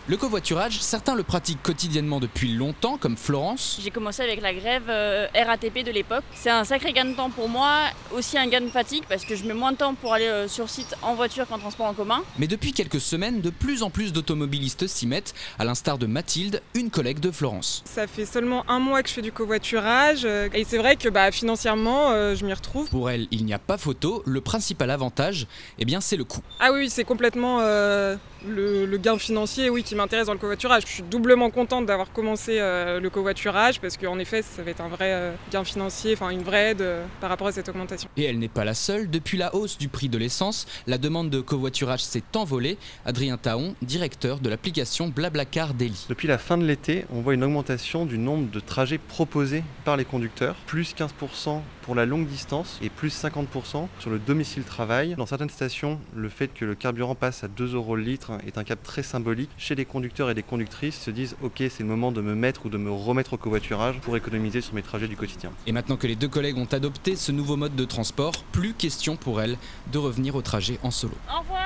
Le covoiturage, certains le pratiquent quotidiennement depuis longtemps, comme Florence. J'ai commencé avec la grève RATP de l'époque. C'est un sacré gain de temps pour moi, aussi un gain de fatigue parce que je mets moins de temps pour aller sur site en voiture qu'en transport en commun. Mais depuis quelques semaines, de plus en plus d'automobilistes s'y mettent, à l'instar de Mathilde, une collègue de Florence. Ça fait seulement 1 mois que je fais du covoiturage et c'est vrai que financièrement, je m'y retrouve. Pour elle, il n'y a pas photo, le principal avantage, c'est le coût. Ah oui, c'est complètement le gain financier qui m'intéresse dans le covoiturage. Je suis doublement contente d'avoir commencé le covoiturage parce qu'en effet, ça va être un vrai gain financier, une vraie aide par rapport à cette augmentation. Et elle n'est pas la seule. Depuis la hausse du prix de l'essence, la demande de covoiturage s'est envolée. Adrien Taon, directeur de l'application Blablacar Daily. Depuis la fin de l'été, on voit une augmentation du nombre de trajets proposés par les conducteurs, plus 15% pour la longue distance et plus 50% sur le domicile-travail. Dans certaines stations, le fait que le carburant passe à 2 € le litre est un cap très symbolique. Chez les conducteurs et les conductrices se disent « Ok, c'est le moment de me mettre ou de me remettre au covoiturage pour économiser sur mes trajets du quotidien ». Et maintenant que les deux collègues ont adopté ce nouveau mode de transport, plus question pour elles de revenir au trajet en solo. Au revoir.